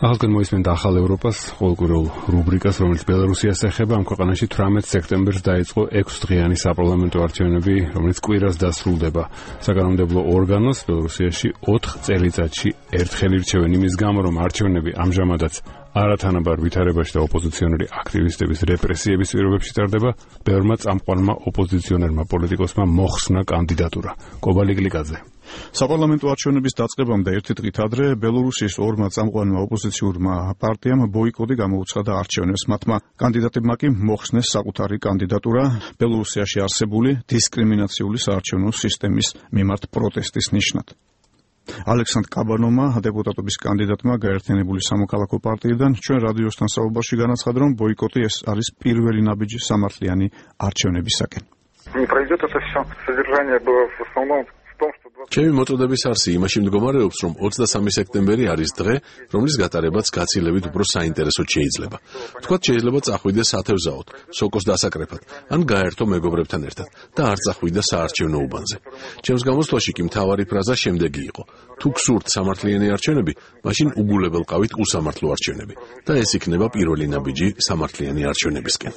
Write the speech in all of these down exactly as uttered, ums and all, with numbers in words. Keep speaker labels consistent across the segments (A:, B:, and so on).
A: ახალგან მოისმენთ ახალ ევროპას ყოველკვირეულ რუბრიკას, რომელიც ბელარუსიას ეხება. ამ ქვეყანაში თვრამეტ სექტემბერს დაიწყო ექვსდღიანი საპარლამენტო არჩევნები, რომელიც კვირას დასრულდება. საკანონმდებლო ორგანოს ბელარუსიაში ოთხ წელიწადში ერთხელ ირჩევენ, იმის გამო, რომ არჩევნები ამჟამადაც არათანაბარ ვითარებაში და ოპოზიციონერი აქტივისტების რეპრესიების პირობებში ტარდება, ბევრმა წამყვანმა ოპოზიციონერმა პოლიტიკოსმა მოხსნა კანდიდატურა. კობალიგლიკაძე.
B: საპარლამენტო არჩევნების დაწყებამდე ერთი დღით ადრე ბელორუსიის ორმა წამყვანმა ოპოზიციურმა პარტიამ ბოიკოტი გამოუცხადა არჩევნებს. მათმა კანდიდატებმა კი მოხსნეს საკუთარი კანდიდატურა ბელორუსიაში არსებული დისკრიმინაციული საარჩევნო სისტემის მიმართ პროტესტის ნიშნად. ალექსანდრ კაბანოვმა, დეპუტატობის კანდიდატმა გაერთიანებული სამოქალაქო პარტიიდან ჩვენ რადიოსთან საუბარში განაცხადა, რომ ბოიკოტი ეს არის პირველი ნაბიჯი სამართლიანი არჩევნებისაკენ.
C: ჩემი მოწოდების არსი იმაში მდგომარეობს, რომ ოცდასამი სექტემბერი არის დღე, რომლის გატარებაც გაცილებით უფრო საინტერესოდ შეიძლება. თქვათ, შეიძლება წახვიდე სათევზაოდ, სოკოს დასაკრეფად, ან გაერთო მეგობრებთან ერთად და არ წახვიდე საარჩევნო უბანზე. ჩემს გამოსვლაში კი მთავარი ფრაზა შემდეგი იყო: თუ გსურთ სამართლიანი არჩევნები, მაშინ უგულებელ ყავით უსამართლო არჩევნები და ეს იქნება პირველი ნაბიჯი სამართლიანი არჩევნებისკენ.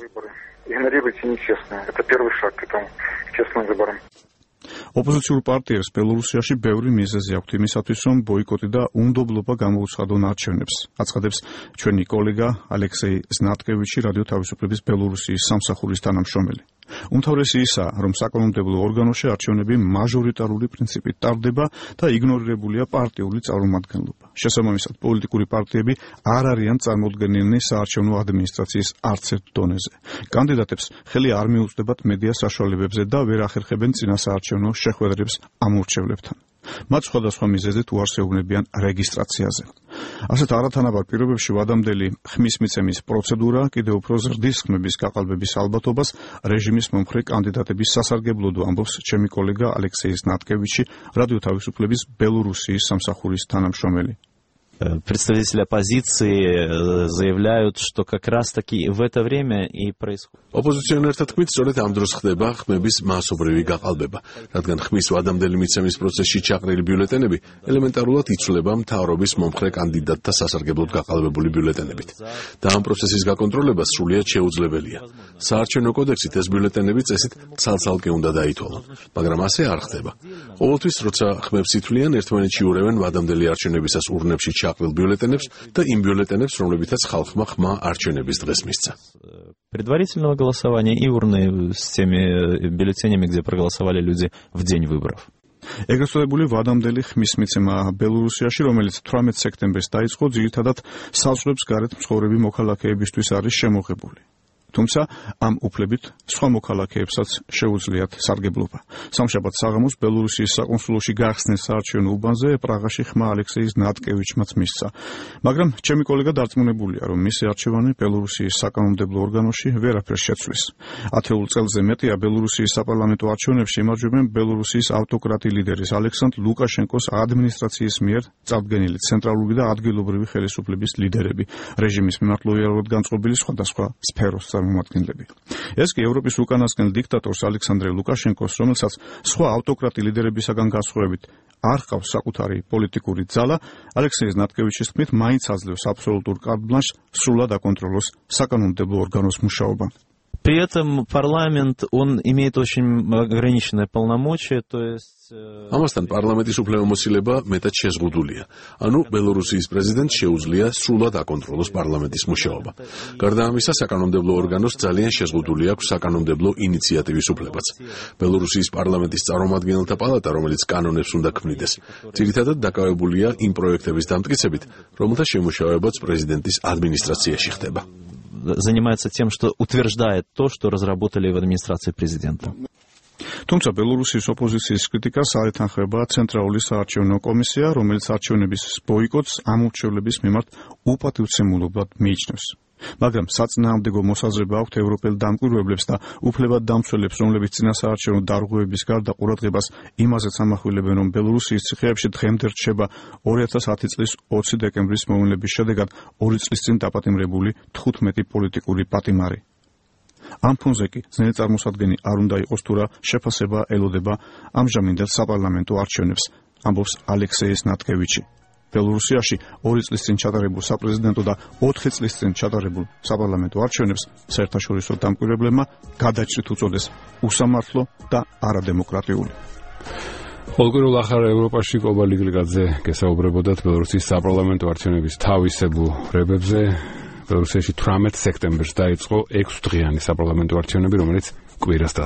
B: ოპოზიციურ პარტიებს ბელორუსიაში ბევრი მიზეზი აქვთ იმისათვის, რომ ბოიკოტი და უნდობლობა გამოუცხადონ არჩევნებს. აცხადებს ჩვენი კოლეგა ალექსეი ზნატკევიჩი, რადიო თავისუფლების ბელორუსიის სამსახურის თანამშრომელი. უმთავრესი ისაა, რომ საკანონმდებლო ორგანოში არჩევნები მაჟორიტარული პრინციპით ტარდება და იგნორირებულია პარტიული წარმომადგენლობა. შესაბამისად, პოლიტიკური პარტიები არ არიან წარმოდგენილნი საარჩევნო ადმინისტრაციის არც ერთ დონეზე. კანდიდატებს ხელი არ მიუწვდებათ მედია საშუალებებზე და ვერ ახერხებენ წინასაარჩევნო შეხვედრებს ამორჩევლებთან. მათ სხვადასხვა მიზეზით უარს ეუბნებიან რეგისტრაციაზე. ასეთ არათანაბარ პირობებში ვადამდელი ხმის მიცემის პროცედურა კიდევ უფრო ზრდის ხმების გაყალბების ალბათობას რეჟიმის მომხრე კანდიდატების სასარგებლოდ ამბობს ჩემი კოლეგა ალექსეი ზნატკევიჩი, რადიო თავისუფლების ბელორუსიის სამსახურის თანამშრომელი.
D: Представители оппозиции заявляют, что как раз-таки в это время и происходит.
C: Ოპოზიციონერთა თქმით, სწორედ ამ დროს ხდება ხმების მასობრივი გაყალბება, რადგან ხმის ვადამდელი მიცემის პროცესში ჩაყრილი ბიულეტენები ელემენტარულად იცვლება მთავრობის მომხრე კანდიდატთა სასარგებლოდ გაყალბებული ბიულეტენებით. და ამ პროცესის გაკონტროლება სრულიად შეუძლებელია. საარჩევნო კოდექსით ეს ბიულეტენები წესით ცალ-ცალკე უნდა დაითვალონ, მაგრამ ასე არ ხდება. ყოველთვის, როცა ხმებს ითვლიან, ერთმანეთში ურევენ ვადამდელი არჩევნებისას ურნებში ჩაყრილ ბიულეტენებს და იმ ბიულეტენებს, რომლებითაც ხალხმა ხმა არჩევნების დღეს მისცა.
D: Предварительного голосования и урны с теми бюллетенями, где проголосовали люди в день выборов.
B: ეგრეთ წოდებული ვადამდელი ხმის მიცემა ბელორუსიაში, რომელიც თვრამეტ სექტემბერს დაიწყო, ძირითადად საზღვრებს გარეთ მცხოვრები მოქალაქეებისთვის არის შემოღებული. თუმცა ამ უფლებით სხვა მოქალაქეებსაც შეუძლიათ სარგებლობა. სამშაბათ საღამოს ბელორუსიის საკონსულოში გახსნეს საარჩევნო უბანზე პრაღაში ხმა ალექსეი ზნატკევიჩმაც მისცა. მაგრამ ჩემი კოლეგა დარწმუნებულია, რომ მისი არჩევანი ბელორუსიის საკანონმდებლო ორგანოში ვერაფერს შეცვლის. ათეულ წელზე მეტია ბელორუსიის საპარლამენტო არჩევნებში იმარჯვებენ ბელორუსიის ავტოკრატი ლიდერის ალექსანდრ ლუკაშენკოს ადმინისტრაციის მიერ წარდგენილი ცენტრალური და ადგილობრივი ხელისუფლების ლიდერები, რეჟიმის მიმართ ლოიალურად განწყობილი სხვადასხვა სფეროს წარმომადგენლები. ეს კი ევროპის უკანასკნელ დიქტატორს ალექსანდრე ლუკაშენკოს, რომელსაც სხვა ავტოკრატი ლიდერებისაგან განსხვავებით არ ჰყავს საკუთარი პოლიტიკური ძალა, ალექსეი ზნატკევიჩის თქმით, მაინც აძლევს აბსოლუტურ კარდ-ბლანშს სრულად აკონტროლოს საკანონმდებლო ორგანოს მუშაობა.
D: При этом парламент, он имеет очень ограниченные полномочия, то есть
C: ამასთან პარლამენტის უფლებამოსილება მეტად შეზღუდულია. ანუ ბელორუსიის პრეზიდენტს შეუძლია სრულად აკონტროლოს პარლამენტის მუშაობა. გარდა ამისა, საკანონმდებლო ორგანოს ძალიან შეზღუდული აქვს საკანონმდებლო ინიციატივის უფლებაც. ბელორუსიის პარლამენტის წარმომადგენელთა პალატა, რომელიც კანონებს უნდა ქმნიდეს, ძირითადად დაკავებულია იმ პროექტების დამტკიცებით, რომელთა შემუშავებაც პრეზიდენტის ადმინისტრაციაში ხდება.
D: занимается тем, что утверждает то, что разработали в администрации президента.
B: თუმცა ბელორუსიის ოპოზიციის კრიტიკას არ ეთანხმება ცენტრალური საარჩევნო კომისია, რომელიც არჩევნების ბოიკოტს ამ ურჩევლების მიმართ უპატივცემულობად მიიჩნევს. მაგრამ საწინააღმდეგო მოსაზრება აქვთ ევროპელ დამკვირვებლებს და უფლებადდამცველებს, რომლებიც წინასაარჩევნო დარღვევების გარდა ყურადღებას იმაზეც ამახვილებენ, რომ ბელორუსიის ციხეებში დღემდე რჩება ორი ათას ათი წლის ოცი დეკემბრის მოვლენების შედეგად ორი წლის წინ დაპატიმრებული თხუთმეტი პოლიტიკური პატიმარი. ამ ფონზე კი ძნელი წარმოსადგენი არ უნდა იყოს თუ რა შეფასება ელოდება ამჟამინდელ საპარლამენტო არჩევნებს, ამბობს ალექსეი ზნატკევიჩი. ბელორუსიაში ორი წლის წინ ჩატარებულ საპრეზიდენტო და ოთხი წლის წინ ჩატარებულ საპარლამენტო არჩევნებს საერთაშორისო დამკვირვებლებმა გადაჭრით უწოდეს უსამართლო და არადემოკრატიული.
A: Holgorul ახალ ევროპაში კობა ლიგლიგაძე გესაუბრებოდათ ბელორუსის საპარლამენტო არჩევნების თავისებურ რებებზე. ბელორუსიაში თვრამეტ სექტემბერს დაიწყო ექვსდღიანი საპარლამენტო არჩევნები, რომელიც კვირას